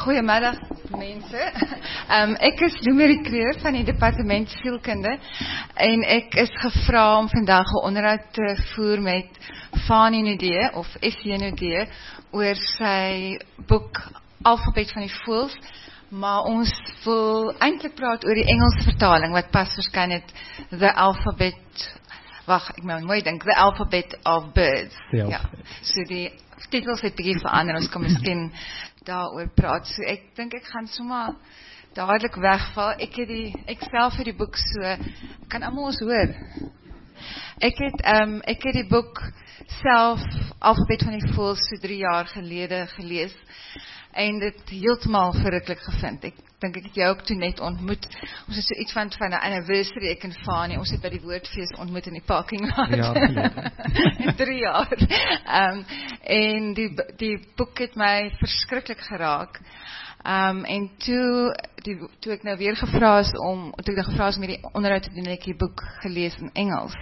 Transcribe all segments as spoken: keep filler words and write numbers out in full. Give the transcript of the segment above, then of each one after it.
Goeiemiddag mense. Um, ek is Lumerie Kreer van die departement sielkunde en ek is gevra om vandag 'n onderhoud te voer met Fanie Nudee of Essie Nudee oor sy boek Alfabet van die Voëls, maar ons wil eintlik praat oor die Engelse vertaling wat pas verskyn het, The Alphabet, wag, ek moet mooi dink, The Alphabet of Birds. Ja, ja. So die titels het bietjie verander, ons kan miskien daaroor praat. So ek dink ek gaan sommer dadelik wegval. Ek het die ek self het die boek so kan almal ons hoor. Ek het um, ek het die boek self Alfabet van die Voëls so drie jaar gelede gelees en dit heeltemal verruklik gevind. Ek dink ek het jou ook toe net ontmoet. Ons het so iets van van 'n anniversary ek en Fanie. Ons het by die woordfees ontmoet in die parking lot. Ja, drie jaar. Um, en die die boek het my verskriklik geraak. Um, en toe, die, toe ek nou weer gevra is om, toe ek nou gevra is om hierdie onderhoud te doen, ek die boek gelees in Engels.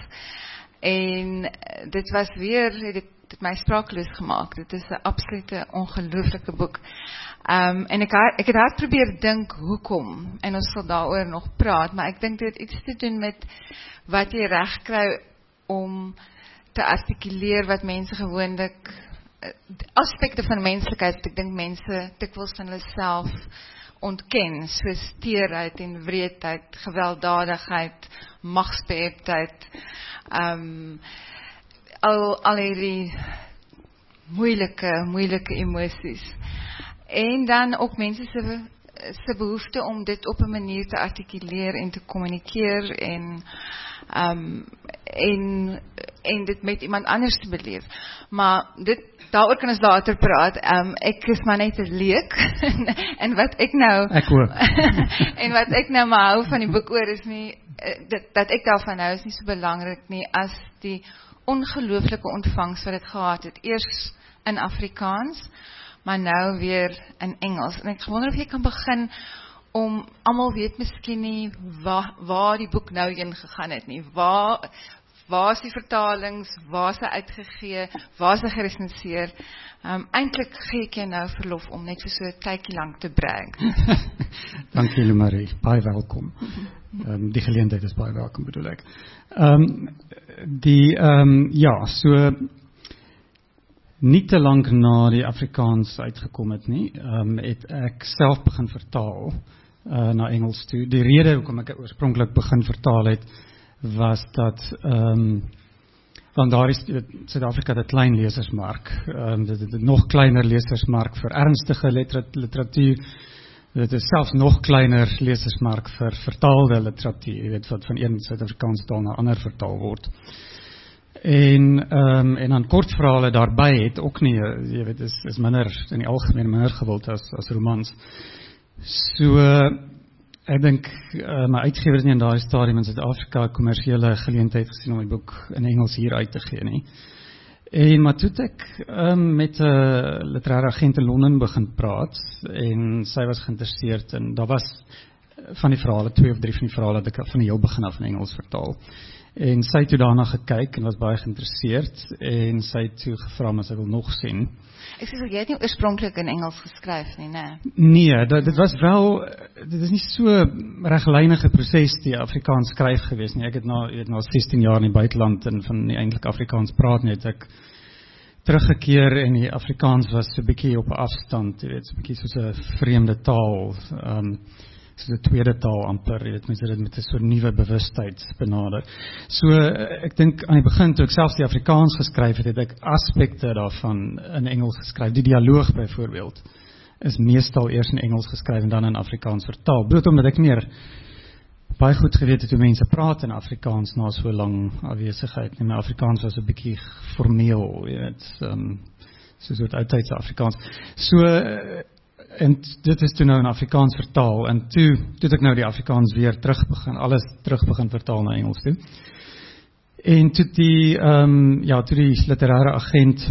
En dit was weer, dit het my sprakeloos gemaak. Dit is 'n absolute ongelooflike boek. Um, en ek, ek het hard probeer dink hoekom, en ons sal daaroor nog praat, maar ek dink dit het iets te doen met wat jy reg kry om te artikuleer wat mense gewoonlik aspekte van menslikheid, ek dink mense dikwels van hulle self ontken, soos teerheid en wreedheid, gewelddadigheid, magsbeheptheid, um, al, al hierdie moeilike, moeilike emosies. En dan ook mense se, se behoefte om dit op 'n manier te artikuleer en te kommunikeer en um, en en dit met iemand anders te beleef. Maar dit daaroor kan ons later praat. Um, ek is maar net 'n leek en wat ek nou ek ook. en wat ek nou maar hou van die boek oor is nie dit, dat ek daarvan hou is nie so belangrik nie as die ongelooflike ontvangs wat dit gehad het. Eers in Afrikaans, maar nou weer in Engels. En ek wonder of jy kan begin om, almal weet miskien nie waar, waar die boek nou heen gegaan het nie. Waar, waar is die vertalings, waar is hy uitgegee, waar is hy gerecenseer. Um, eintlik gee ek jou nou verlof om net vir so 'n tydjie lank te brag. Dankie Lumerie, baie welkom. Um, die geleentheid is baie welkom bedoel ek. Um, die, um, ja, so nie te lank na die Afrikaans uitgekom het nie, um, het ek self begin vertaal uh, na Engels toe. Die rede hoekom ek oorspronklik begin vertaal het, was dat, um, want daar is, Suid-Afrika het 'n klein lesersmark, um, dit het 'n nog kleiner lesersmark vir ernstige literatuur, dit is selfs nog kleiner lesersmark vir vertaalde literatuur, jy weet, wat van een Suid-Afrikaanse taal na ander vertaal word. En, um, en dan kortverhale daarbij het ook nie, jy weet, is, is minder, in die algemeen minder gewild as, as romans. So, ek dink, uh, my uitgewer het nie in daardie stadium in Suid-Afrika kommersiële geleentheid gesien om die boek in Engels hier uit te gee nie. En maar toe het ek um, met 'n uh, literaire agent in Londen begin praat, en sy was geïnteresseerd, en daar was van die verhale, twee of drie van die verhale, dat ek van die heel begin af in Engels vertaal. En sy het toe daarna gekyk, en was baie geïnteresseerd, en sy het toe gevra, maar sy wil nog sien. Ek sê, jy het nie oorspronklik in Engels geskryf nie, nee? Nee, dit, dit was wel, dit is nie so reglynige proses die Afrikaans skryf gewees nie. Ek het na, het na sestien jaar in die buiteland en van die eintlik Afrikaans praat net, ek teruggekeer en die Afrikaans was so 'n bietjie op 'n afstand, jy weet, so 'n bietjie soos 'n vreemde taal, um, soos 'n tweede taal amper, jy weet, mense dit met 'n soort nuwe bewustheid benader. So, ek dink aan die begin, toe ek selfs die Afrikaans geskryf het, het ek aspekte daarvan in Engels geskryf. Die dialoog byvoorbeeld is meestal eers in Engels geskryf en dan in Afrikaans vertaal. Bloot omdat ek meer baie goed geweet het hoe mense praat in Afrikaans na so lang afwesigheid. En my Afrikaans was 'n bietjie formeel, jy weet, um, soos wat oudtydse Afrikaans. So, en dit is toe nou in Afrikaans vertaal, en toe, toe het ek nou die Afrikaans weer terug begin, alles terug begin vertaal na Engels toe. En toe die, um, ja, toe die literaire agent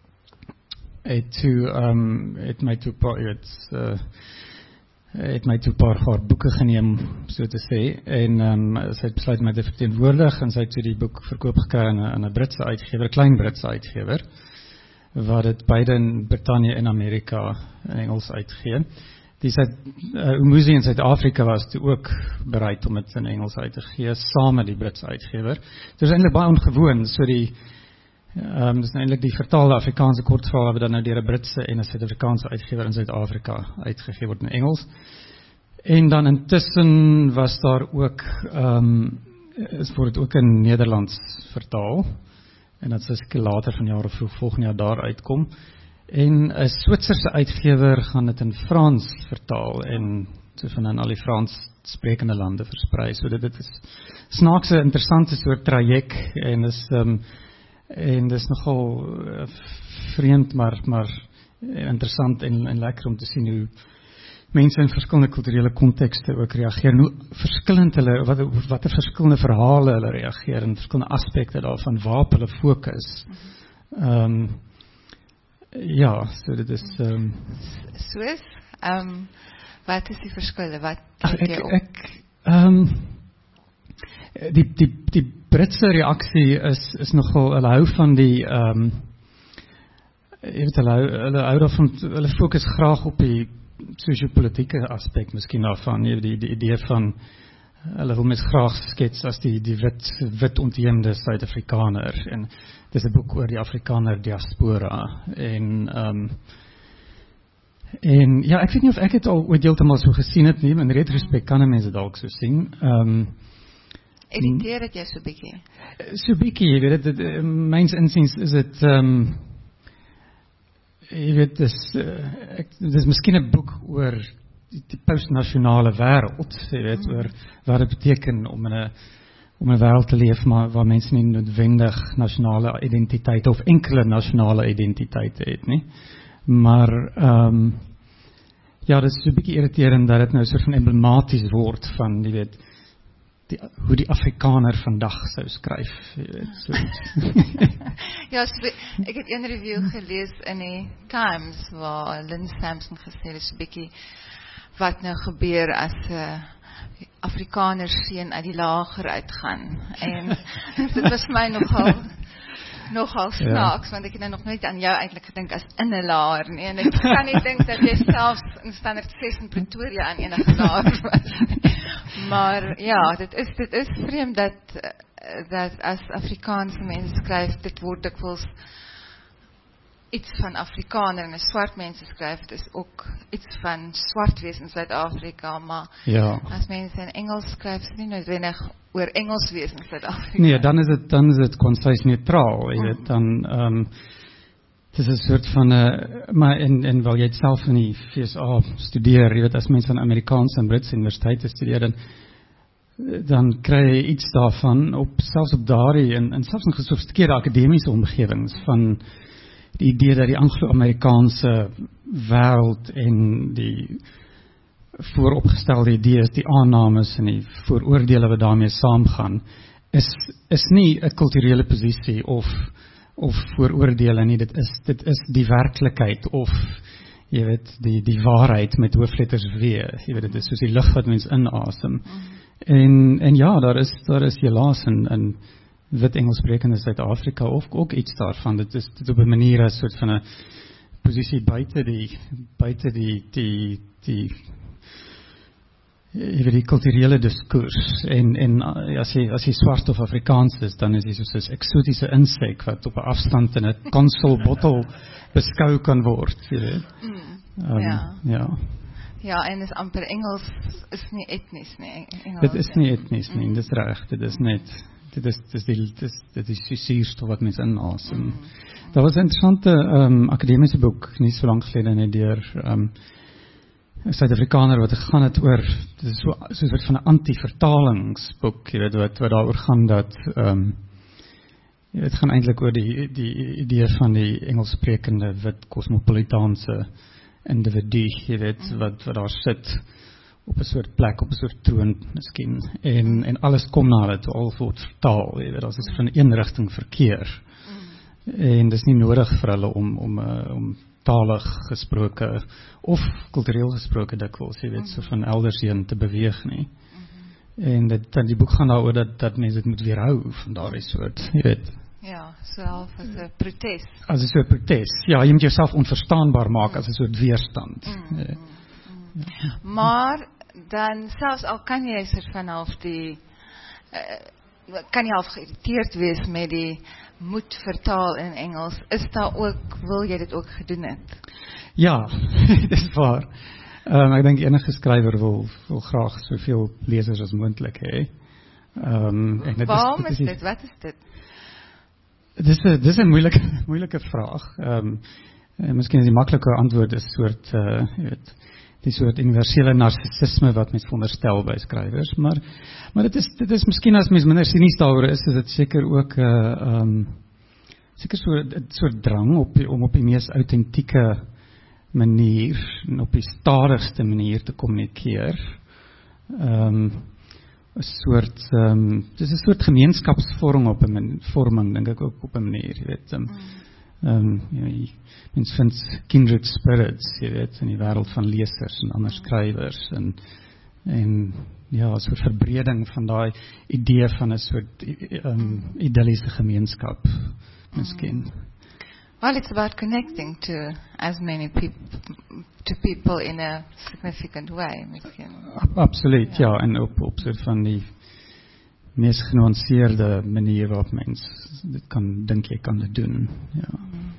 het toe, um, het my toe, jy weet, uh, het my toe paar, paar boeke geneem, so te sê, en um, sy het besluit my te verteenwoordig, en sy het toe die boek verkoop gekry aan 'n Britse uitgewer, klein Britse uitgewer, wat dit beide in Britannië en Amerika in Engels uitgee. Die Zuid, uh, Umuzi in Suid-Afrika was toe ook bereid om dit in Engels uit te gee, saam met die Britse uitgewer. Dit is eintlik baie ongewoon, so die Um, dis nou eintlik die vertaalde Afrikaanse kortverhaal wat dan nou deur 'n Britse en 'n Suid-Afrikaanse uitgewer in Suid-Afrika uitgegee word in Engels. En dan intussen was daar ook um, is word dit ook in Nederlands vertaal en dat is later van jaar of vroeg volgende jaar daar uitkom. En 'n Switserse uitgewer gaan dit in Frans vertaal en so van in al die Frans sprekende lande versprei. So dit, dit is snaakse interessante soort traject en is um, En dit is nogal uh, vreemd, maar, maar interessant en, en lekker om te sien hoe mense in verskillende kulturele kontekste ook reageer. En hoe verskillend hulle, wat, wat er verskillende verhale hulle reageer en verskillende aspekte daarvan, waarop hulle fokus. Um, ja, so dit is... Um, Soos, um, wat is die verskille? Wat kyk jy op? Ek, um, die, die, die Britse reaksie is, is nogal, hulle hou van die, um, jy weet, hulle, hulle hou daarvan, hulle fokus graag op die sosio-politieke aspek miskien daarvan, jy weet, die, die idee van, hulle wil mens graag skets as die, die wit, wit ontheemde Suid-Afrikaner, en dit is 'n boek oor die Afrikaner diaspora, en, um, en ja, ek weet nie of ek het al ooit heeltemal so gesien het nie, in retrospect kan 'n mens dit dalk so sien, um, Irriteer het jy so bietjie? So bietjie, jy weet, dit, dit, myns insiens is dit, um, jy weet, dis, uh, ek, dit is miskien 'n boek oor die, die postnasionale wêreld, jy weet, mm. oor wat dit beteken om in 'n om 'n wêreld te leef, maar waar mense nie noodwendig nasionale identiteit of enkele nasionale identiteite het nie. Maar, um, ja, dit is so bietjie irriterend dat dit nou so van emblematies word van, jy weet, Die, hoe die Afrikaner vandag sou skryf. Jy weet, so ja, so, ek het een review gelees in die Times waar Lynn Sampson gesê het, is 'n bietjie wat nou gebeur as 'n uh, Afrikaner seun uit die lager uitgaan. En dit was my nogal nogal snaaks, ja. Want ek het nou nog nooit aan jou eintlik gedink as in 'n laer nie, en ek kan nie dink dat jy selfs in standaard ses in Pretoria aan enige laer was. Maar ja, dit is dit is vreemd dat dat as Afrikaanse mense skryf, dit word dikwels iets van Afrikaner en as swart mense skryf, dit is ook iets van swart wees in Suid-Afrika, maar ja. As mense in Engels skryf, is dit nie noodwendig oor Engels wees in Suid-Afrika. Nee, dan is dit dan is dit konsis neutraal, jy weet, dan um, het is 'n soort van 'n uh, maar en en wil jy dit self in die V S A studeer, jy weet, as mense aan Amerikaanse en Britse universiteite studeer, dan dan kry jy iets daarvan op selfs op daardie en en selfs in gesofistikeerde akademiese omgewings van die idee dat die Anglo-Amerikaanse wêreld en die vooropgestelde idees, die aannames en die vooroordele wat daarmee saamgaan, is is nie 'n kulturele posisie of of vooroordele nie, dit is dit is die werklikheid of jy weet die die waarheid met hoofletters W, jy weet dit is soos die lug wat mens inasem. Mm. En en ja, daar is daar is helaas in in wit Engelssprekende Suid-Afrika of ook iets daarvan. Dit is dit op 'n manier as soort van 'n posisie buite die buite die die die jy weet die kulturele diskurs en en as jy as jy swart of Afrikaans is, dan is jy soos 'n eksotiese insek wat op 'n afstand in 'n konsolbottel beskou kan word, jy weet. Mm, um, ja. ja. Ja, en is amper Engels is nie etnies nie. Engels, dit is nie ja. etnies nie, mm. dit is reg, dit is net dit is dit is die dit is dit is die suurstof wat mens inasem. Mm. Daar was 'n interessante um, akademiese boek nie so lank gelede net deur um, 'n Suid-Afrikaner wat gegaan het oor dit is so so 'n soort van 'n anti-vertalingsboek, jy weet wat wat daaroor gaan dat um, dit gaan eintlik oor die die idee van die Engelssprekende wit kosmopolitaanse individu, jy weet wat wat daar sit op 'n soort plek, op 'n soort troon miskien, en en alles kom na dit, al word vertaal, jy weet, as is van een rigting verkeer. Mm. En dis nie nodig vir hulle om om uh, om talig gesproke of kultureel gesproke dikwels, jy weet, mm. so van elders heen te beweeg nie. Mm-hmm. En dit dan die boek gaan daaroor dat dat mense dit moet weerhou van daardie soort, jy weet. Ja, so half as 'n protes. As 'n soort protes. Ja, jy moet jouself onverstaanbaar maak as 'n soort weerstand. Mm, mm, mm. Maar dan selfs al kan jy soort van half die uh, kan jy half geïrriteerd wees met die moet vertaal in Engels, is daar ook, wil jy dit ook gedoen het? Ja, dis waar. Um, ek dink enige skrywer wil, wil graag soveel lesers as moontlik hê. Um, en dit Waarom is, is dit? dit? Wat is dit? Dis 'n dis 'n moeilike moeilike vraag. Ehm um, en miskien is die maklike antwoord is soort uh jy weet die soort universele narcissisme wat mens veronderstel by skrywers, maar maar dit is dit is miskien as mens minder sinies daaroor is, is dit seker ook 'n uh, ehm um, seker so 'n soort drang op om op die mees autentieke manier en op die stadigste manier te kommunikeer. Ehm um, 'n soort ehm um, dis 'n soort gemeenskapsvorming op 'n vorming dink ek ook op 'n manier, jy weet. Ehm um, jy weet, mens vind kindred spirits, jy weet, in die wêreld van lesers en ander skrywers en en ja, 'n soort verbreding van daai idee van 'n soort um, idilliese gemeenskap miskien. Well, it's about connecting to as many people to people in a significant way, miskien. Absoluut, ja, ja en op op soort van die mees genuanceerde manier waarop mens dit kan dink jy kan dit doen. Ja.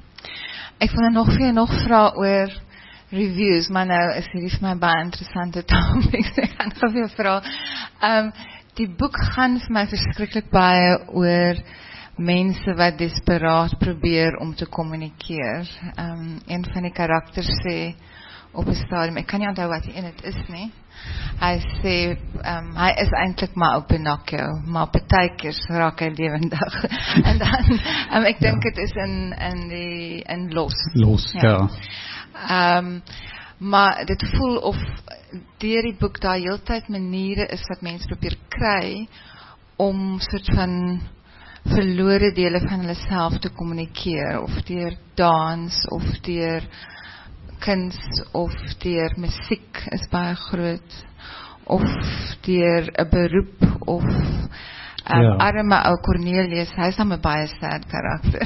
Ek wil nog vir nog vra oor reviews, maar nou is hierdie vir my baie interessante topic. Ek gaan gou vir jou vra. Um die boek gaan vir my verskriklik baie oor mense wat desperaat probeer om te kommunikeer. Um, een van die karakters sê op 'n stadium, ek kan nie onthou wat die dit is nie. Hy sê, um, hy is eintlik maar op Pinocchio, maar partykeer raak hy lewendig. En dan, um, ek dink dit ja. is in in die in Los. Los, ja. ja. Um, maar dit voel of deur die boek daar heeltyd maniere is wat mense probeer kry om soort van verlore dele van hulle self te kommunikeer, of deur dans, of deur kuns, of deur musiek is baie groot, of deur 'n beroep, of um, ja. arme ou Cornelius, hy is dan 'n baie sad karakter.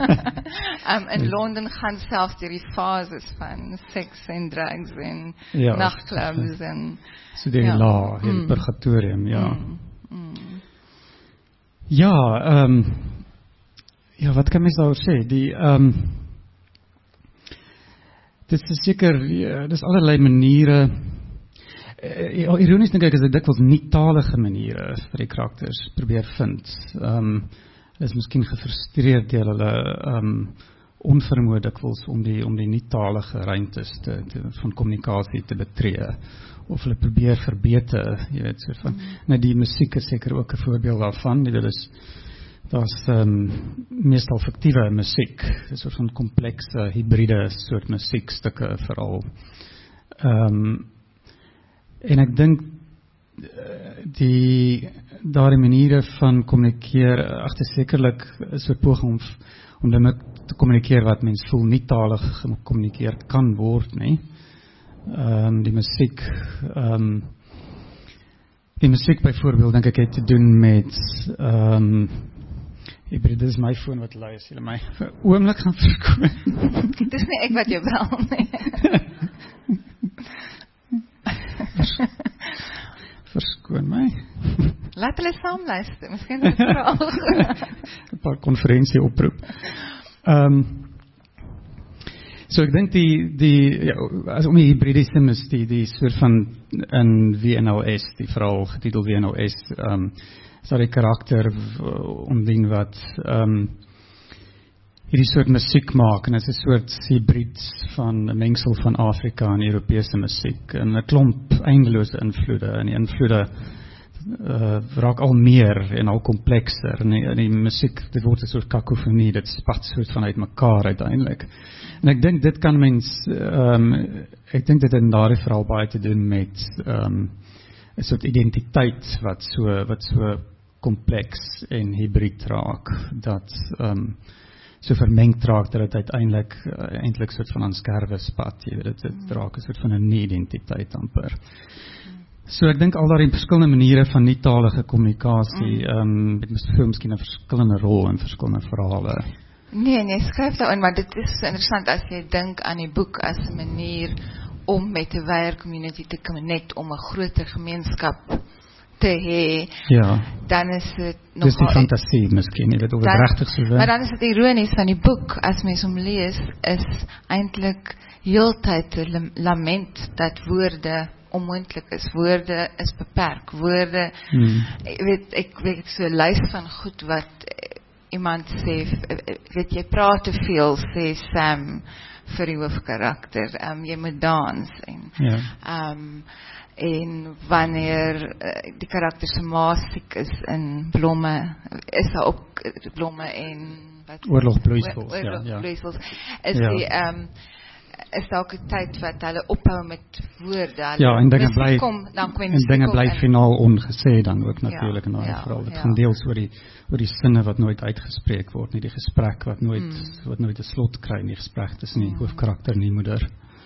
um, in Londen gaan selfs deur die fases van seks en drugs en ja, nachtclubs en so deur die ja. la, die mm. purgatorium, ja. Mm. Mm. Ja, ehm um, ja, wat kan mens daaroor sê? Die ehm um, dit is seker, ja, dis allerlei maniere. Uh, ironies dink ek is dit dikwels nie talige maniere vir die karakters probeer vind. Ehm um, is miskien gefrustreerd deur hulle ehm um, onvermoë dikwels om die om die nie-talige ruimtes te, te van kommunikasie te betree, of hulle probeer verbeter, jy weet, so van. Mm. Nou die musiek is seker ook 'n voorbeeld daarvan. Dit is daar's um, meestal fiktiewe musiek, 'n soort van komplekse hibride soort musiekstukke veral. Ehm um, en ek dink die daardie maniere van kommunikeer agter sekerlik 'n soort poging om om dan te kommunikeer wat mens voel nie talig gekommunikeer kan word nie. Ehm um, die musiek ehm um, die musiek byvoorbeeld dink ek het te doen met ehm um, ek bedoel, dit is my foon wat lui, as julle my vir 'n oomblik gaan verskoon. Dis nie ek wat jou bel nie. Verskoon my. Laat hulle saam luister, miskien is dit vraag. 'n paar konferensie oproep. Ehm um, So ek dink die die ja, as om die hybridisme is die die soort van in W N L S, die verhaal getiteld W N L S, ehm um, is daar 'n karakter omdien wat ehm um, hierdie soort musiek maak, en dit is 'n soort hybrid van 'n mengsel van Afrika en Europese musiek, en 'n klomp eindelose invloede, en die invloede uh, raak al meer en al komplekser, en die, en die musiek, dit word 'n soort kakofonie, dit spat soort vanuit mekaar uiteindelik. En ek dink dit kan mens, um, ek dink dit in daardie verhaal baie te doen met um, 'n soort identiteit wat so wat so kompleks en hybrid raak, dat um, so vermengd raak dat dit uiteindelik uh, eintlik soort van aan skerwe spat, jy weet, dit, dit raak 'n soort van 'n nie-identiteit amper. So ek dink al daardie verskillende maniere van nie-talige kommunikasie, mm. um, het speel miskien 'n verskillende rol in verskillende verhale. Nee, nee, skryf daarin, maar dit is so interessant as jy dink aan die boek as 'n manier om met 'n wyer community te connect, om 'n groter gemeenskap te hê, ja. dan is dit nog dis die fantasie miskien, jy weet of dit regtig so werk. Maar dan is dit ironies van die boek, as mens hom lees, is eintlik heeltyd 'n lament dat woorde onmoontlik is. Woorde is beperk. Woorde, hmm. ek weet, ek weet so 'n lys van goed wat iemand sê, weet jy praat te veel, sê Sam vir die hoofkarakter, um, jy moet dans en ja. um, en wanneer uh, die karakter se ma siek is in blomme, is daar ook blomme en wat oorlogbloeisels, oorlogbloeisels, ja, is ja. die um, is daar ook 'n tyd wat hulle ophou met woorde. Ja, en dinge bly kom, dan kom en dinge bly finaal ongesê dan ook natuurlik ja, in daai ja, verhaal. Dit ja. gaan deels oor die oor die sinne wat nooit uitgespreek word nie, die gesprek wat nooit mm. wat nooit 'n slot kry nie, gesprek tussen die mm. hoofkarakter en die moeder.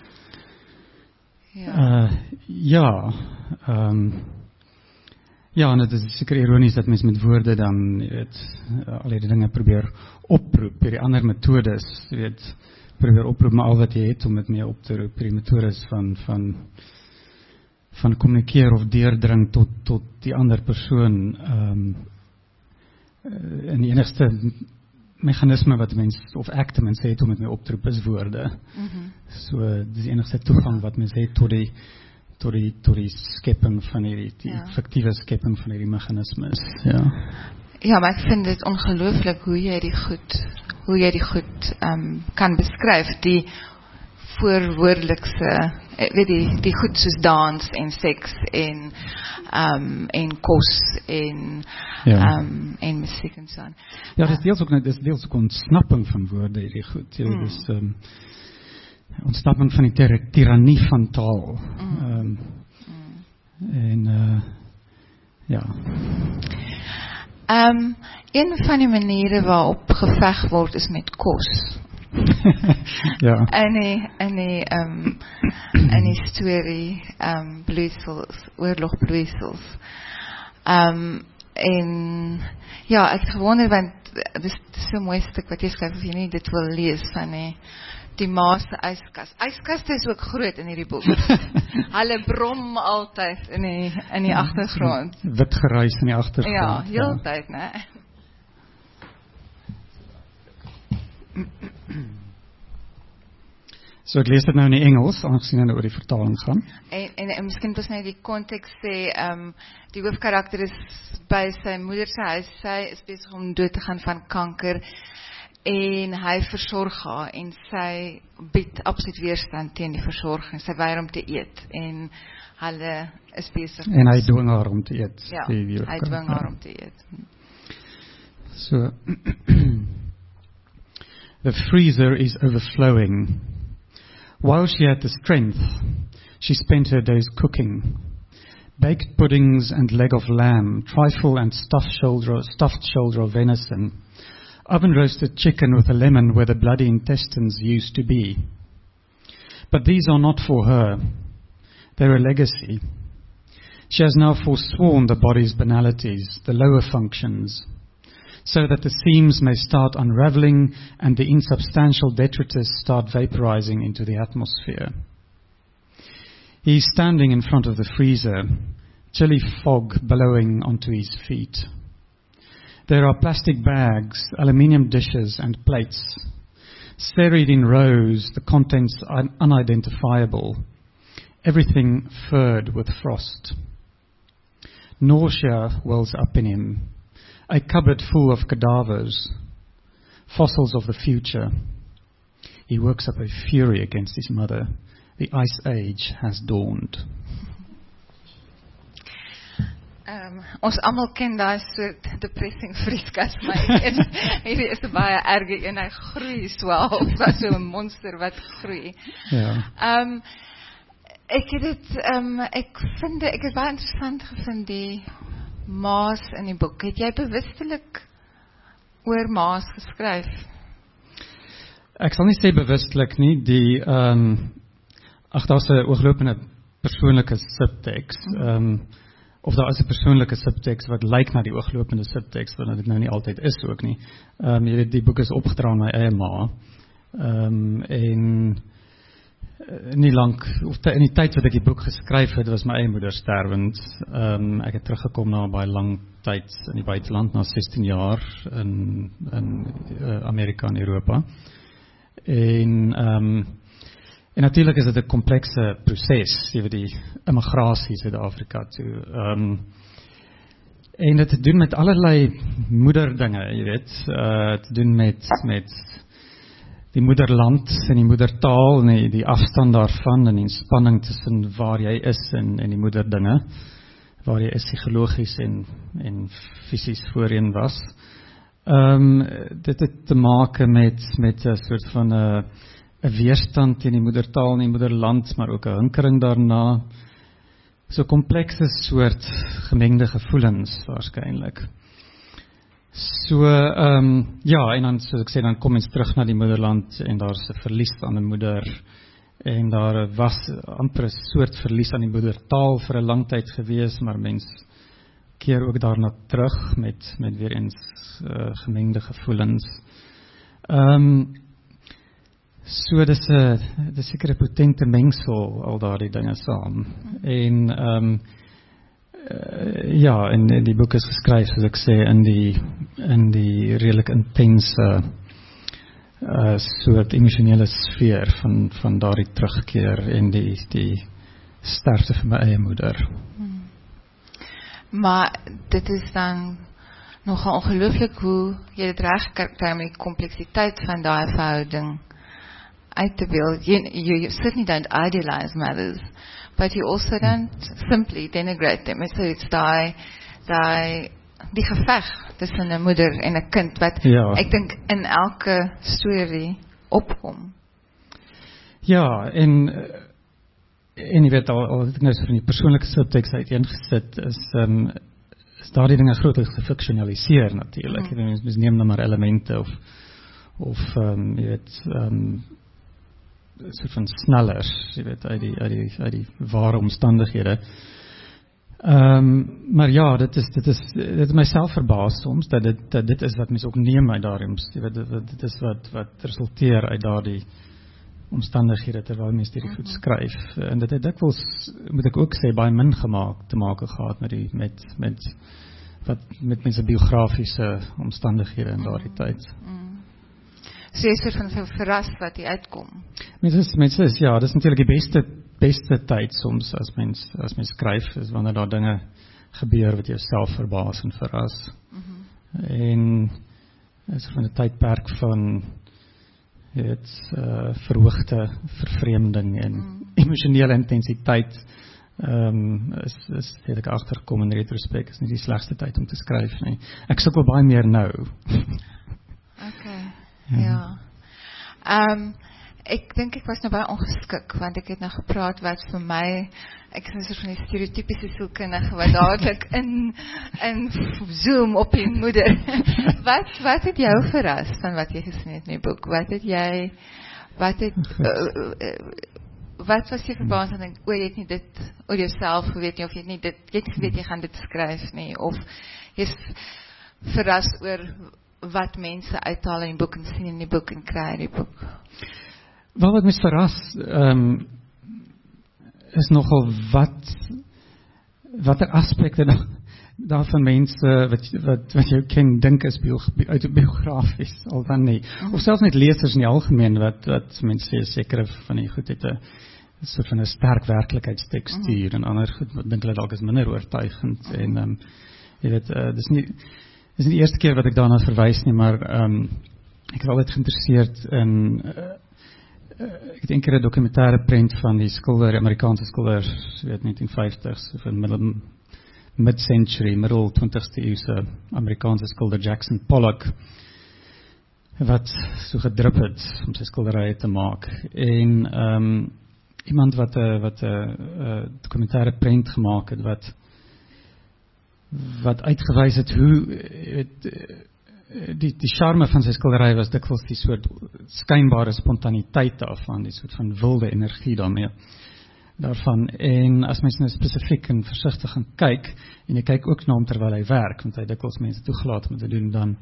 Ja. Uh, ja, um, ja, en dit is seker ironies dat mens met woorde dan, jy weet, al die dinge probeer oproep, die ander metodes, jy weet, probeer oproep, maar al wat jy het om met mee op te roep, die metodes van van van kommunikeer of deurdring tot tot die ander persoon, um, en die enigste mechanisme wat mens, of acte mens het om met mee op te roep, is woorde. Mm-hmm. So, dit is die enigste toegang wat mens het tot die tot die, tot die skepping van die, die ja. fictieve skepping van die mechanismes, ja. Ja, maar ek vind dit ongelooflik hoe jy die goed, hoe jy die goed um, kan beskryf, die voorwoordelikse, weet die, die goed soos dans en seks en um, en kos en ja. um, en musiek en so aan. Ja, dit is deels ook, dis deels ook ontsnapping van woorde, hierdie goed, ja, mm. dis um, ontsnapping van die tirannie van taal. Mm. Um, mm. En uh, ja. Um, een van die maniere waarop geveg word is met kos. ja. En die, en die, um, en die story, um, bloeisels, oorlogbloeisels. Um, en, ja, ek het gewonder, want dit is so 'n mooi stuk wat jy skryf, of jy nie dit wil lees, van die, die ma se yskas. Yskaste is ook groot in hierdie boek. Hulle brom altyd in die, in die agtergrond. Wit geruis in die agtergrond. Ja, heeltyd, ja. né? So ek lees dit nou in die Engels, aangesien hulle oor die vertaling gaan. En, en, en miskien pas net die konteks sê, um, die hoofkarakter is by sy moeder se huis, sy is besig om dood te gaan van kanker, en hy versorg haar, en sy bied absoluut weerstand teen die versorging, sy weier om te eet, en hulle is besig. En hy dwing haar om te eet. Ja, die, die hy dwing haar om te eet. So, the freezer is overflowing. While she had the strength, she spent her days cooking. Baked puddings and leg of lamb, trifle and stuffed shoulder, stuffed shoulder of venison, oven-roasted chicken with a lemon where the bloody intestines used to be. But these are not for her. They're a legacy. She has now forsworn the body's banalities, the lower functions, so that the seams may start unraveling and the insubstantial detritus start vaporizing into the atmosphere. He is standing in front of the freezer, chilly fog billowing onto his feet. There are plastic bags, aluminium dishes and plates, serried in rows, the contents un- unidentifiable, everything furred with frost. Nausea wells up in him, a cupboard full of cadavers, fossils of the future. He works up a fury against his mother. The ice age has dawned. Um, ons almal ken daai soort depressing vrieskas, maar hierdie is baie erg en hy groei swel, was so 'n monster wat groei. Ja. Um, ek het dit, um, ek vind, ek het baie interessant gevind die maas in die boek. Het jy bewustelik oor maas geskryf? Ek sal nie sê bewustelik nie, die, um, ag, daar's 'n ooglopende persoonlike subtekst, mm. um, of daar is 'n persoonlike subtekst wat lyk na die ooglopende subtekst, wat dit nou nie altyd is ook nie. Um, jy weet, die boek is opgedra aan my eie ma, um, en nie lang, of in die tyd wat ek die boek geskryf het, was my eie moeder sterwend. Um, ek het teruggekom na baie lang tyd in die buiteland, na sestien jaar in, in uh, Amerika en Europa. En, um, en natuurlijk is dit 'n komplekse proses, jy weet die immigrasie Suid-Afrika toe. Um, en dit te doen met allerlei moederdinge, jy weet, uh, te doen met, met die moederland en die moedertaal en die, die afstand daarvan en die spanning tussen waar jy is en, en die moederdinge, waar jy is psigologies en, en fisies voorheen was. Um, dit het te maken met, met 'n soort van 'n weerstand teen die moedertaal en die moederland, maar ook 'n hinkering daarna. So komplekse soort gemengde gevoelens waarskynlik. So, um, ja, en dan, soos ek sê, dan kom mens terug na die moederland en daar is 'n verlies aan 'n moeder en daar was amper 'n soort verlies aan die moedertaal vir 'n lang tyd gewees, maar mens keer ook daarna terug met, met weer eens uh, gemengde gevoelens. Um, so, dis 'n dis seker 'n potente mengsel, al daardie dinge saam. En, um, Uh, ja, en, en die boek is geskryf, soos ek sê, in die, in die redelijk intense uh, soort emosionele sfeer van, van daardie terugkeer en die, die sterfte van my eie moeder. Hmm. Maar dit is dan nogal ongelooflik hoe jy dit reg kry met die kompleksiteit van daai verhouding uit te beeld. You, you, you certainly don't idealize mothers, but you also don't simply denigrate them. So it's die, die, die geveg tussen 'n moeder en 'n kind, wat ja. Ek dink in elke storie opkom. Ja, en, en jy weet al, al het ek nou so van die persoonlike subtekst uiteengesit, is, um, is daar die dinge grootliks gefiksionaliseer natuurlijk. Mm. Jy weet, neem dan maar elemente of, of um, jy weet, um, soort van snellers, jy weet, uit die, uit die, uit die ware omstandighede. Um, maar ja, dit is, dit is, dit is myself verbaas soms, dat dit, dat dit is wat mens ook neem uit daardie, jy weet, dit, dit is wat, wat resulteer uit daardie omstandighede, terwyl mens die goed skryf. En dit het dikwels, moet ek ook sê, baie min gemaak, te make gehad met die, met, met, wat, met mense biografiese omstandighede in daardie tyd. Mm. So jy is soort van verras wat die uitkom. Mense is, mense is, ja, dit is natuurlijk die beste, beste tyd soms, as mens, as mens skryf, is wanneer daar dinge gebeur, wat jy self verbaas en verras. Mm-hmm. En, is van 'n tydperk van, jy weet, uh, verhoogde vervreemding en mm. emosionele intensiteit, um, is, is, het ek agtergekom in retrospect, is nie die slegste tyd om te skryf nie. Ek sukkel baie meer nou. Okay. Ja. Um, ek dink ek was nou baie ongeskik, want ek het nou gepraat wat vir my, ek is nou soort van die stereotypische sielkundige, wat dadelik in, in zoom op die moeder. wat, wat het jou verras van wat jy gesien het in die boek? Wat het jy, wat het, uh, uh, wat was jy verbaas en denk, o, jy het nie dit oor jouself geweet nie, of jy het nie dit, jy het geweet jy gaan dit skryf nie, of jy is verras oor wat mense uithaal in die boek en sien in die boek en kry in die boek? Wel, wat mens verras, um, is nogal wat, wat er aspekte daar, daar van mense, wat, wat, wat jy ken, dink is autobiografisch, al dan nie. Mm. Of selfs met lezers in die algemeen, wat, wat mense sê, sekere van die goed het een soort van een sterk werkelijkheidstekstuur, mm. en ander goed, wat dink hulle dalk is minder oortuigend, mm. en, um, jy weet, uh, dis nie, Dit is nie die eerste keer wat ek daarna verwys nie, maar um, ek is altyd geïnteresseerd in, uh, uh, ek het een keer 'n documentaire prent van die skilder, Amerikaanse skilder, weet negentien vyftigs, of in middel, mid-century, middel twintigste eeuse Amerikaanse skilder Jackson Pollock, wat so gedrup het om sy skilderye te maak. En um, iemand wat 'n wat 'n documentaire prent gemaak het, wat wat uitgewys het hoe het, die, die charme van sy skilderij was dikwels die soort skynbare spontaniteit daarvan, die soort van wilde energie daarmee. daarvan. En as mens nou spesifiek en versigtig gaan kyk, en jy kyk ook na hom terwyl hy werk, want hy dikwels mense toegelaat om te doen, dan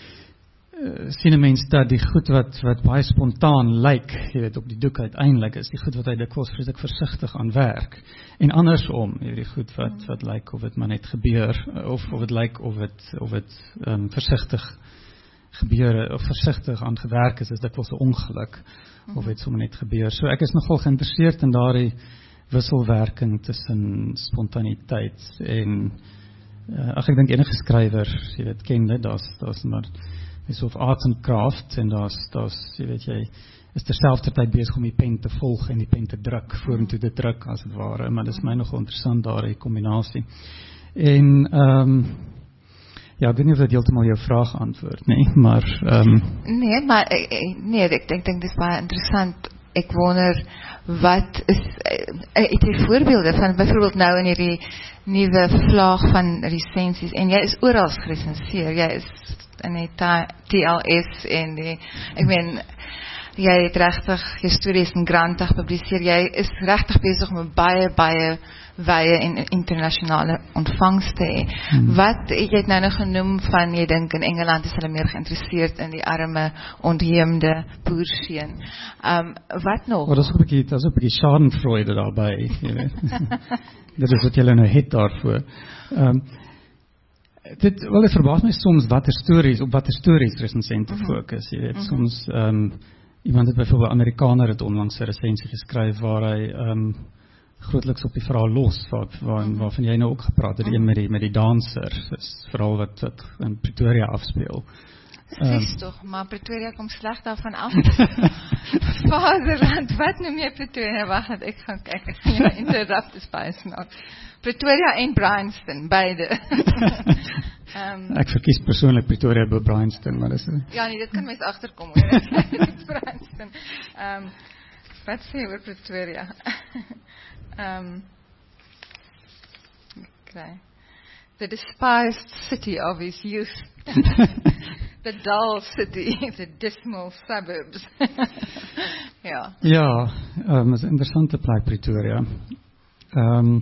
uh, sien 'n mens dat die goed wat, wat baie spontaan lyk, jy weet, op die doek uiteindelik, is die goed wat hy dikwels vreeslik versigtig aan werk. En andersom, jy weet, die goed wat, wat lyk of het maar net gebeur, of, of het lyk of het, of het um, versigtig gebeur, of versigtig aan gewerk is, is dikwels 'n ongeluk, of het sommer net gebeur. So ek is nogal geïnteresseerd in daardie wisselwerking tussen spontaniteit en uh, ag ek dink enige skrywer, jy weet, ken dit, daar's daar's maar is of arts and craft en daar's daar's jy weet jy is terselfdertyd besig om die pen te volg en die pen te druk, vorentoe te druk as het ware, maar dit is my nogal interessant daardie kombinasie. En ehm um, ja, ek weet nie of dit heeltemal jou vraag antwoord nie, maar um, nee, maar nee, ek dink dink dis baie interessant. Ek wonder wat is het jy voorbeelde van byvoorbeeld nou in hierdie nuwe vlaag van resensies en jy is oral geresenseer. Jy is in die T L S en die ek meen jy het regtig jou stories in Grantag gepubliseer. Jy is regtig besig om baie baie wye en internasionale ontvangste hê. Hmm. Wat het jy nou nog genoem van jy dink in Engeland is hulle meer geïnteresseerd in die arme ontheemde boerseun. Um wat nog? Oh, dat is ook 'n bietjie, dat is ook 'n bietjie schadenfreude daarbey, jy weet. Dit is wat jy nou het daarvoor. Um dit wel dit verbaas my soms watter stories op watter stories resensente mm -hmm. fokus, jy weet. Mm -hmm. Soms um iemand het byvoorbeeld 'n Amerikaner het onlangs 'n resensie geskryf waar hy um grootliks op die verhaal los, wat, waar, waarvan jy nou ook gepraat het, een met die, met die danser, is verhaal wat, wat in Pretoria afspeel. Sies um, toch, maar Pretoria kom sleg daarvan af. Vaderland, wat noem jy Pretoria? Wacht, dat ek gaan kyk, ek gaan jou interrupt, is baie snaak. Pretoria en Bryanston, beide. um, ek verkies persoonlik Pretoria by Bryanston, maar dis... Ja, nee, dit kan mens achterkom, hoor. Bryanston. Um, wat sê oor Pretoria? Um, okay. The despised city of his youth. The dull city, the dismal suburbs. ja. Ja, um, is 'n interessante plek Pretoria. Um,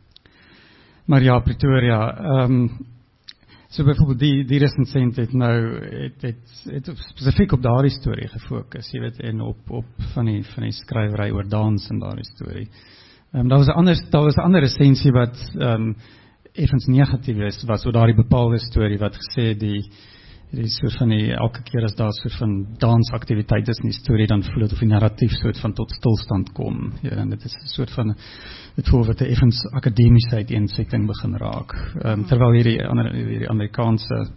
maar ja, Pretoria, um, so byvoorbeeld die, die recensent het nou, het, het, het spesifiek op daardie storie gefokus, jy weet, en op, op van die, van die skrywerry oor dans en daardie storie. Um, daar was 'n ander, daar was 'n ander resensie wat um, effens negatief is, was oor daardie bepaalde storie wat gesê die die soort van die, elke keer as daar soort van dansaktiwiteit is in die storie, dan voel het of die narratief soort van tot stilstand kom. Ja, en dit is een soort van, dit voel wat die effens akademische uiteensetting begin raak. Um, terwyl hierdie, hierdie Amerikaanse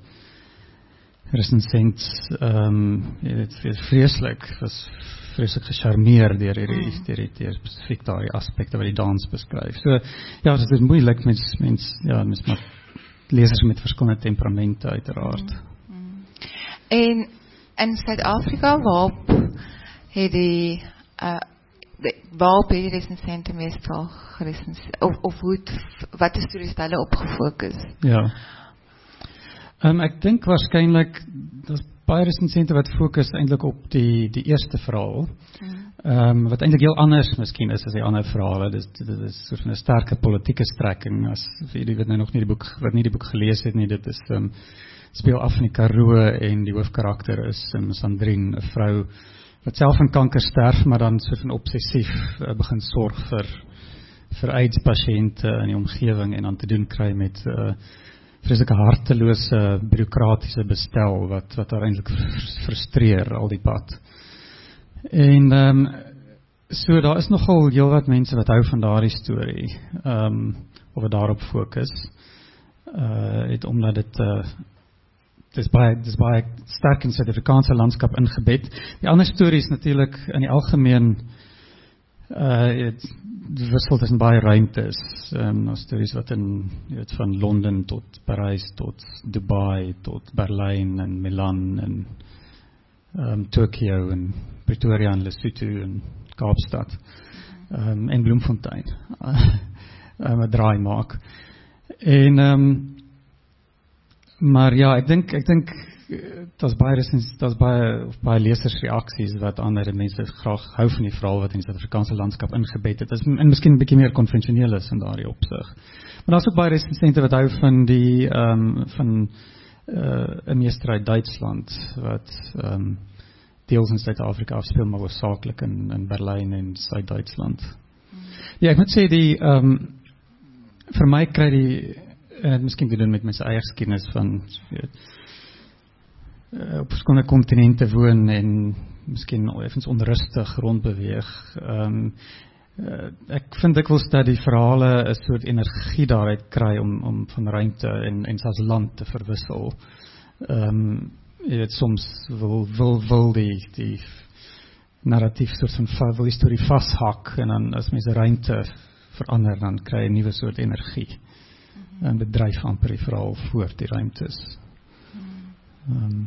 recensent, um, dit is vreeslik, was vreeslik gecharmeer deur hierdie, deur die, deur spesifiek daardie aspekte wat die dans beskryf. So, ja, dit is moeilik, mens, mens, ja, mens maar lesers met verskillende temperamente uiteraard. Mm. En in Suid-Afrika, waarop het die, uh, die waarop het die recensente meestal gerecenseer, of, of hoe het, wat is die hulle opgefokus? Ja, um, ek dink waarskynlik, dat is baie recensente wat fokus eintlik op die, die eerste verhaal, mm. um, wat eintlik heel anders miskien is as die ander verhale. Dit, dit is soort van 'n sterke politieke strekking, as vir die wat nou nog nie die boek, wat nie die boek gelees het nie, dit is um, speel af in die Karoo en die hoofkarakter is um, Sandrine, 'n vrou wat self van kanker sterf, maar dan soort van obsessief uh, begin sorg vir vir AIDS-pasiënte in die omgewing en dan te doen kry met uh, vreeslike hartelose bureaukratiese bestel wat wat haar eintlik frustreer al die pad. En um, so daar is nogal heelwat mense wat hou van daardie storie, um, of wat daarop fokus, uh, het omdat dit uh, Dit is baie, dit is baie sterk in Suid-Afrikaanse landskap ingebed. Die ander storie is natuurlik in die algemeen uh, het wissel tussen baie ruimtes. Um, stories wat in, jy weet, van Londen tot Parys, tot Dubai, tot Berlyn en Milan en um, Tokio en Pretoria en Lesotho en Kaapstad um, en Bloemfontein um, 'n draai maak. En um, Maar ja, ek dink ek dink daar's baie resens, daar's baie of baie lesersreaksies wat ander mense graag hou van die verhaal wat in die Suid-Afrikaanse landskap ingebed het. Is en miskien 'n bietjie meer konvensioneel is in daardie opsig. Maar daar's ook baie resensente wat hou van die ehm um, van uh, 'n meester uit Duitsland wat ehm um, deels in Suid-Afrika afspeel, maar hoofsaaklik in in Berlyn en Suid-Duitsland. Hmm. Ja, ek moet sê die ehm um, vir my kry die en het miskien te doen met my eie geskiedenis van weet, uh, op verskillende kontinente woon en miskien effens onrustig rondbeweeg. Um, uh, ek vind dikwels dat die verhale 'n soort energie daaruit kry om, om van ruimte en, en selfs land te verwissel. Um, jy weet, soms wil, wil, wil die, die narratief soort van wil die storie vasthak en dan as mense ruimte verander, dan kry jy 'n nuwe soort energie. En bedryf amper die verhaal voort die ruimtes. Um,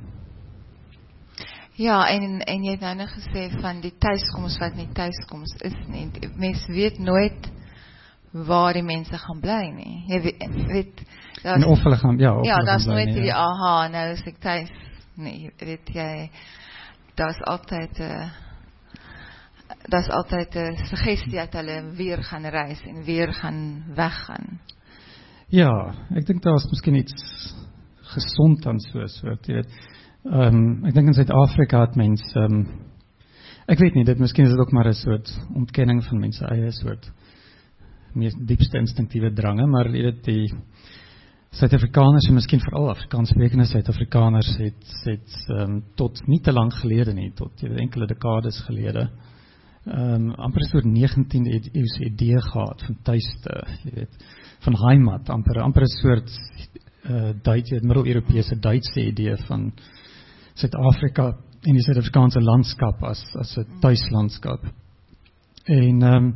ja, en, en jy het nou nog gesê van die thuiskoms wat nie thuiskoms is nie. Mens weet nooit waar die mense gaan bly nie. Jy weet, weet en of hulle gaan, ja, of ja, dat is nooit nie, die, ja. aha, nou is ek thuis. Nee, weet jy, dat is altyd uh, dat is altyd 'n suggestie dat hulle weer gaan reis en weer gaan weggaan. Ja, ek dink daar is miskien iets gesond aan so soort, jy weet. Um, ek dink in Suid-Afrika het mense, um, ek weet nie, dit miskien is dit ook maar 'n soort ontkenning van mense eie soort mees diepste instinktiewe drange, maar jy weet die Suid-Afrikaners en miskien veral Afrikaanssprekende Suid-Afrikaners het, het um, tot nie te lank gelede nie, tot jy weet, enkele dekades gelede, um, amper 'n soort negentiende eeuse idee gehad van tuiste, jy weet, van heimat, amper, amper 'n soort uh, Duitse, Middel-Europese Duitse idee van Suid-Afrika en die Suid-Afrikaanse landskap as as 'n tuislandskap. En um,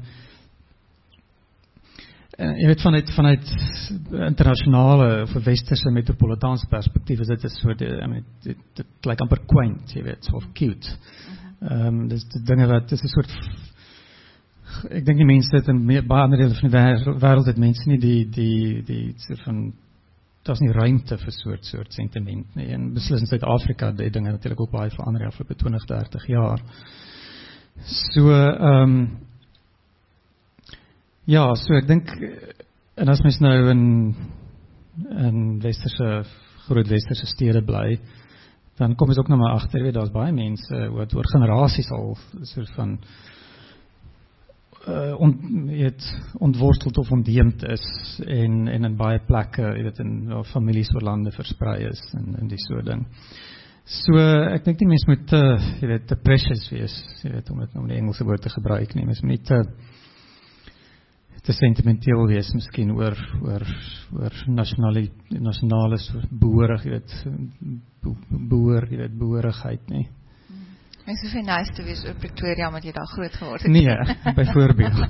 uh, jy weet vanuit vanuit internasionale of westerse metropolitaanse perspektief is dit 'n soort I mean dit dit lyk amper quaint, jy weet, so cute. Ehm um, dis die dinge wat dis 'n soort ek dink die mense dit in meer baie ander dele van die wêreld het mense nie die die die soort van daar's nie ruimte vir soort soort sentiment nie en beslis in Suid-Afrika die dinge natuurlik ook baie verander die afgelope twintig, dertig jaar. So ehm um, ja, so ek dink en as mens nou in in westerse groot westerse stede bly, dan kom ons ook nou maar agter, weet daar's baie mense wat oor generasies al soort van Uh, ont, het, ontworsteld of ontheemd is en, en in baie plekke het in uh, families oor lande versprei is en, en die soort ding. So ek dink die mens moet uh, jy weet, te precious wees, jy weet, om het om die Engelse woord te gebruik nie, mens moet nie te, te sentimenteel wees miskien oor, oor, oor nationale, nationale behorig, jy weet, behoor, jy weet, behoorigheid nie. Mens hoef nie nice te wees oor Pretoria, omdat jy daar groot geword het. Nee, byvoorbeeld.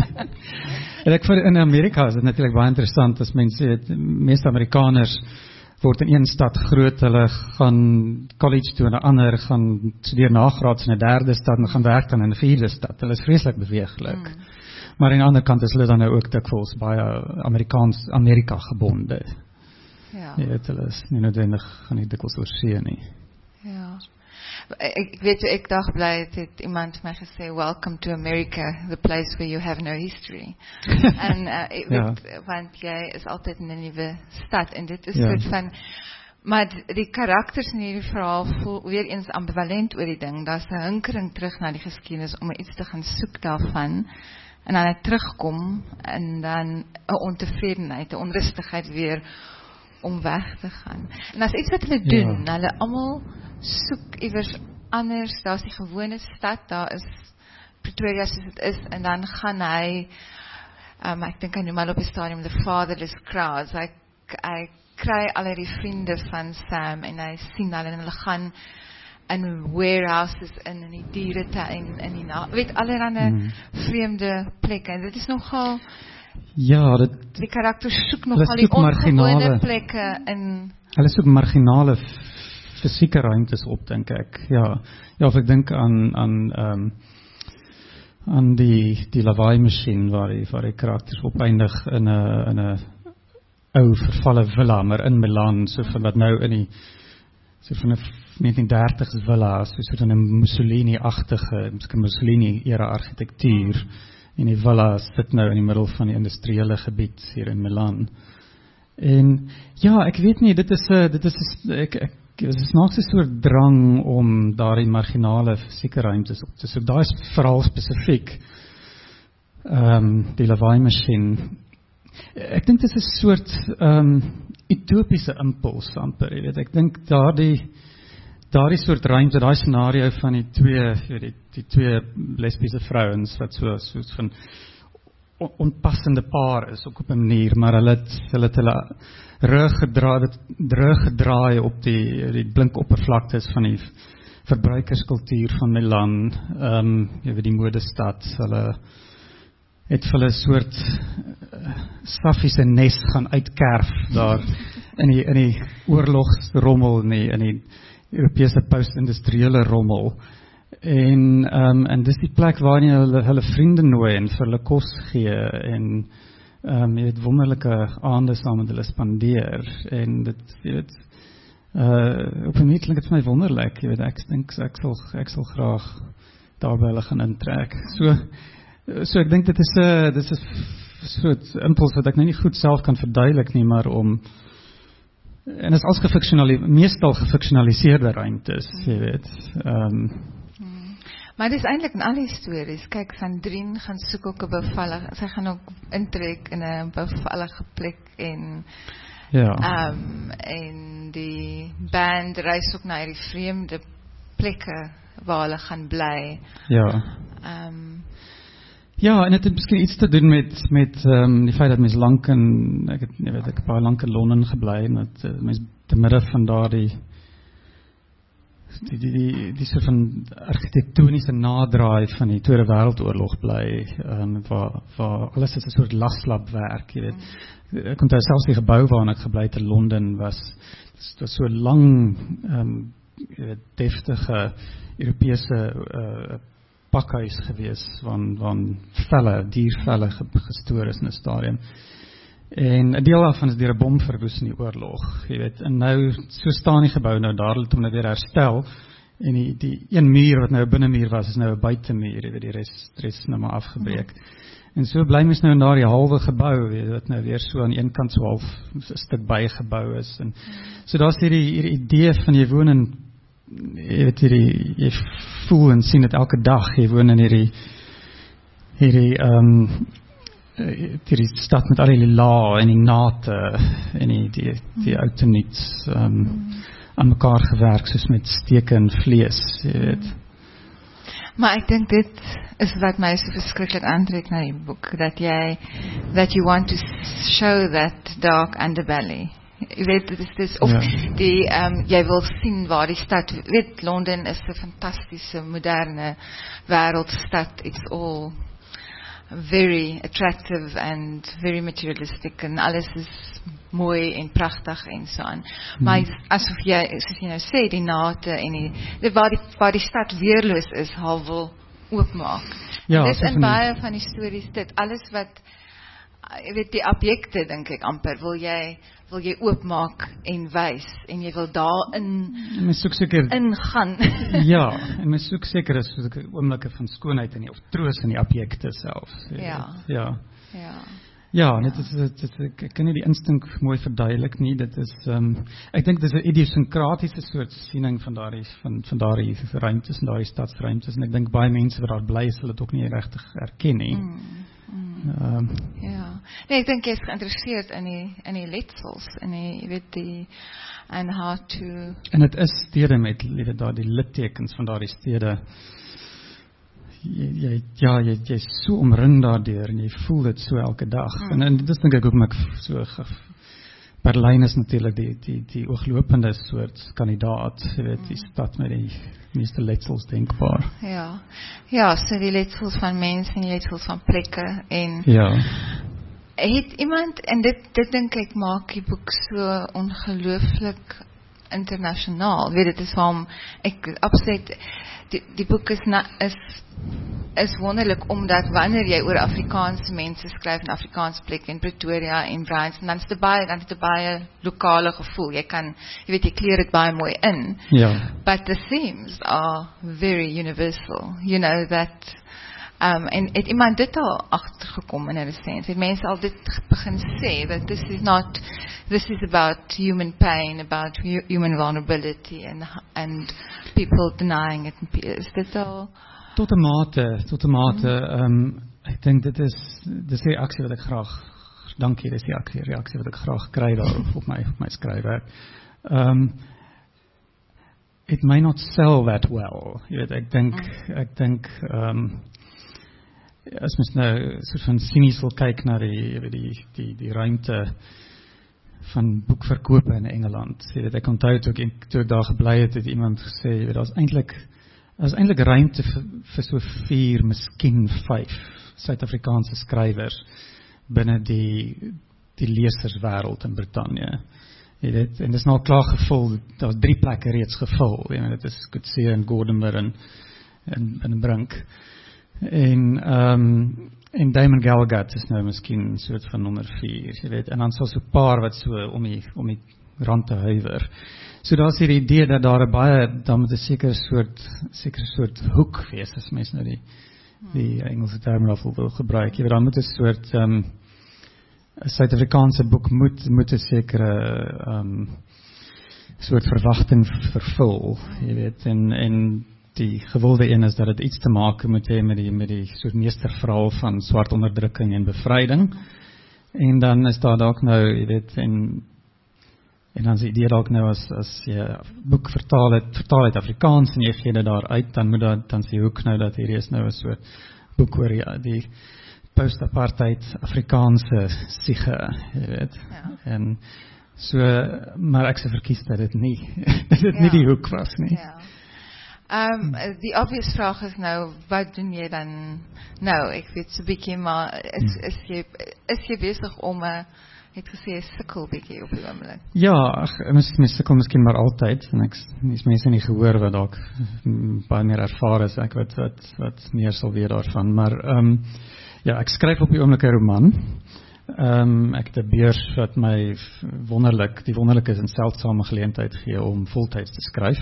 En ek vir in Amerika is dit natuurlik baie interessant, as mense weet, meeste Amerikaners word in een stad groot, hulle gaan college toe en 'n ander, gaan studeer nagraads in 'n derde stad en gaan werk dan in 'n vierde stad. Hulle is vreeslik beweeglik. Hmm. Maar aan die ander kant is hulle dan nou ook dikwels baie Amerikaans Amerika gebonde. Ja. Jy weet, hulle is nie noodwendig gaan nie dikwels oor see nie. Ja. Ek, ek weet toe ek daar gebly het, het iemand my gesê, welcome to America, the place where you have no history. En uh, ek weet, ja. Want jy is altyd in 'n nuwe stad, en dit is ja. soort van, maar die karakters in hierdie verhaal voel weer eens ambivalent oor die ding, daar is 'n hinkering terug na die geskiedenis, om iets te gaan soek daarvan, en dan het terugkom, en dan 'n ontevredenheid, 'n onrustigheid weer, om weg te gaan. En dat is iets wat hulle doen, ja. Hulle almal soek iewers anders, daar is die gewone stad, daar is Pretoria soos het is, en dan gaan hy, um, ek dink hy noem al op die stadium, the fatherless crowds, hy, hy kry al die vriende van Sam, en hy sien hulle, en hulle gaan in warehouses, in, in die dieretuin, in die na, weet, allerhande hmm. vreemde plekke, en dit is nogal, ja, dit, die karakters soek nogal die ongewone plekke, en hulle soek marginale fisieke ruimtes op, dink ek. Ja, ja of ek dink aan aan um, aan die die lawaai masjien waar die waar die karakters opeindig in 'n in 'n ou vervalle villa, maar in Milaan, so van wat nou in die so van 'n negentien dertigs villa, so so 'n Mussolini-agtige, miskien Mussolini-era argitektuur. En die villa sit nou in die middel van die industriële gebied hier in Milan. En ja, ek weet nie, dit is 'n dit is 'n ek ek dit is nog 'n soort drang om daardie marginale fisieke ruimtes op te soek. Daai is veral spesifiek ehm um, die lawaai-masjien. Ek dink dit is 'n soort ehm um, utopiese impuls amper, jy weet. Ek dink daardie daardie soort ruimte, daai scenario van die twee, jy weet, die, die twee lesbiese vrouens wat so soos van on, onpassende paar is ook op 'n manier, maar hulle het hulle het hulle rug gedraai, rug gedraai op die die blink oppervlaktes van die verbruikerskultuur van Milan, ehm um, jy weet die modestad, hulle het vir hulle 'n soort uh, safiese nes gaan uitkerf daar in die in die oorlogsrommel nie, in die Europese post-industriële rommel. En um, en dis die plek waar hulle hulle vriende nooi en vir hulle kos gee en um, jy weet wonderlike aande saam met hulle spandeer en dit jy weet uh, op 'n manier klink dit vir my wonderlik, jy weet ek dink ek sal ek sal graag daarby hulle gaan intrek. So so ek dink dit is 'n dit is 'n soort impuls wat ek nou nie goed self kan verduidelik nie, maar om en is als gefiksionaliseerde, meestal gefiksionaliseerde ruimtes, jy weet. Um, hmm. Maar dit is eintlik in al die stories, kyk, Sandrine gaan soek ook 'n bevallige, sy gaan ook intrek in 'n bevallige plek en ja. um, en die band reis ook na hierdie vreemde plekke waar hulle gaan bly. Ja. Um, Ja, en het het miskien iets te doen met met um, die feit dat mens lank in ek het jy weet ek baie lank in Londen gebly en dat uh, mens te midde van daardie die die die die soort van argitektoniese nadraai van die Tweede Wêreldoorlog bly, um, waar waar alles is 'n soort laslapwerk, jy weet. Ek onthou selfs die gebou waarna ek gebly het in Londen was dit was so lang um, jy weet deftige Europese uh, pakhuis gewees, van, van velle, diervelle gestoor is in 'n stadium. En 'n deel daarvan is deur 'n bom verwoes in die oorlog, jy weet. En nou, so staan die gebou nou daar, het hom nou weer herstel, en die, die een muur wat nou 'n binnemuur was, is nou 'n buitemuur, jy weet, die res, die res is nou maar afgebreek. Mm-hmm. En so bly mens nou in daardie halwe gebou, weet, wat nou weer so aan een kant so half 'n stuk bygebou is. En, mm-hmm. So daar's hierdie, hierdie idee van jy woon in jy weet hierdie, jy voel en sien dit elke dag, jy woon in hierdie hierdie um, hierdie stad met al die la en die nate en die, die, die oute niets um, aan mekaar gewerk soos met steke en vlees, jy weet. Maar ek dink dit is wat my so verskriklik aantrek na die boek, dat jy that you want to show that dark underbelly. Jy weet, dit is, dit is of ja. die, um, jy wil sien waar die stad, weet, Londen is 'n fantastische, moderne wêreldstad, it's all very attractive and very materialistic, en alles is mooi en prachtig en so aan. Hmm. Maar asof jy, soos jy nou sê, die nate en die, die, waar, die waar die stad weerloos is, haar wil oopmaak. Ja, dit is in baie van die stories dit, alles wat, jy weet, die objekte, dink ek amper, wil jy wil jy oopmaak en wys, en jy wil daarin ingaan. Ja, en mens soek seker is oomblikke van skoonheid in die, of troos in die objekte self. Ja. Ja. Ja. Ja, en dit is, dit is, ek kan nie die instink mooi verduidelik nie, dit is, um, ek dink dit is 'n idiosynkratiese soort siening van daardie, van, van daardie ruimtes en daardie stadsruimtes, en ek dink baie mense wat daar bly, sal dit ook nie regtig erken nie. Mm. Mm. Um, ja, nee, ek dink jy is geïnteresseerd in die, in die letsels, in die, jy weet, die, and how to... En dit is stede met, jy weet, daar die littekens van daardie stede, jy, jy, ja, jy, jy is so omring daardeur, en jy voel dit so elke dag, mm. en, en dit is denk ek ook met so, Berlyn is natuurlijk die, die, die ooglopende soort kandidaat, jy weet, die stad met die meeste letsels denkbaar. Ja, ja, so die letsels van mense en die letsels van plekke, en ja. Het iemand, en dit, dit denk ek maak die boek so ongelooflik internasionaal, weet dit is waarom ek absoluut, die, die boek is, na, is is wonderlik omdat wanneer jy oor Afrikaanse mense skryf in Afrikaanse plek in Pretoria en Bryanston, dan is dit baie, dan is dit baie lokale gevoel. Jy kan, jy weet, jy kleer dit baie mooi in. Ja. But the themes are very universal. You know that Um, en het iemand dit al achtergekom in 'n sense, het mense al dit begin sê, that this is not, this is about human pain, about hu human vulnerability and, and people denying it. Is dit al? Tot 'n mate, tot 'n mate, mm. um, ek dink dit is, dit is die reaksie wat ek graag, dankie, dit is die reaksie wat ek graag kry daar op my, op my skryfwerk. Um, it may not sell that well, jy weet, ek dink, mm. ek dink, um, as mens nou soort van cynies wil kyk na die, die, die, die ruimte van boekverkope in Engeland. Jy weet, ek onthou toe ek, toe ek daar gebly het, het iemand gesê, jy weet, daar is eintlik, daar is eintlik ruimte vir, vir so vier, miskien vyf Suid-Afrikaanse skrywers binne die, die leserswêreld in Brittanje. Jy weet, en dit is nou klaar gevul, daar is drie plekke reeds gevul, jy weet, dit is Coetzee en Gordimer en, en, en Brink. En, um, en Damon Galgut is nou miskien soort van nommer vier, jy weet, en dan sal so 'n paar wat so om die, om die rand te huiwer. So daar is die idee dat daar baie, dan moet 'n sekere soort, sekere soort hoek wees, as mens nou die, die Engelse term daarvoor wil gebruik, jy weet, dan moet 'n soort, um, 'n Suid-Afrikaanse boek moet, moet 'n sekere, um, soort verwagting vervul, jy weet, en, en die gewilde een is dat het iets te maak moet hê met die, met die soort meesterverhaal van swart onderdrukking en bevryding. En dan is daar dalk nou, jy weet, en, en dan is die idee dalk nou as, as jy boek vertaal het, vertaal het Afrikaans en jy gee dit daar uit, dan moet dat, dan sê ook nou dat hier is nou 'n soort boek oor die, die post-apartheid Afrikaanse siege, jy weet. Ja. En so, maar ek sou verkies dat dit nie, dat dit ja. nie die hoek was nie. Ja. Um, die obvious vraag is nou, wat doen jy dan nou? Ek weet so bietjie, maar is, is jy, is jy besig om 'n, het gesê, sukkel bietjie op die oomblik? Ja, ach, mis, mis sukkel miskien maar altyd, en ek is mense nie gehoor wat dalk baie meer ervaar is, ek weet wat, wat meer sal weet daarvan, maar um, ja, ek skryf op die oomblik 'n roman. Um, ek het 'n beurs wat my wonderlik, die wonderlike is in seldsame geleentheid gee om voltyds te skryf.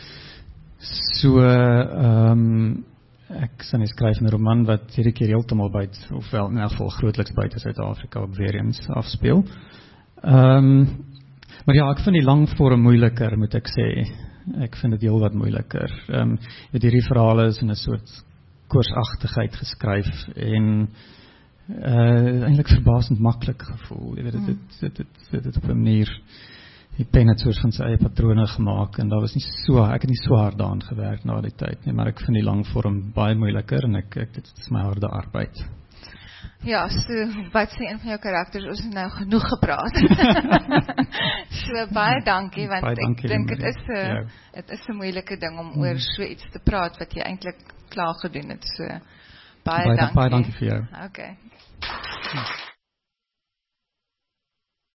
So, um, ek sal nie skryf 'n roman wat hierdie keer heeltemal buite, of wel in elk geval grootliks buite Suid-Afrika ook weer eens afspeel. Um, maar ja, ek vind die langvorm moeiliker, moet ek sê. Ek vind dit heel wat moeiliker. Um, weet hierdie verhale is in 'n soort koorsagtigheid geskryf en uh, eintlik verbaasend maklik gevoel. Jy weet, dit het, dit, dit, dit, dit op 'n manier die pen het soort van sy eie patrone gemaak en daar was nie so, ek het nie so hard daaraan gewerk na die tyd nie, maar ek vind die langvorm baie moeiliker en ek, ek dit is my harde arbeid. Ja, so, wat sê een van jou karakters, ons het nou genoeg gepraat. So, baie dankie, want baie dankie, ek dink het is 'n ja. het is 'n moeilike ding om oor so iets te praat wat jy eintlik klaar gedoen het, so, baie, baie dankie. Baie dankie vir jou. Okay.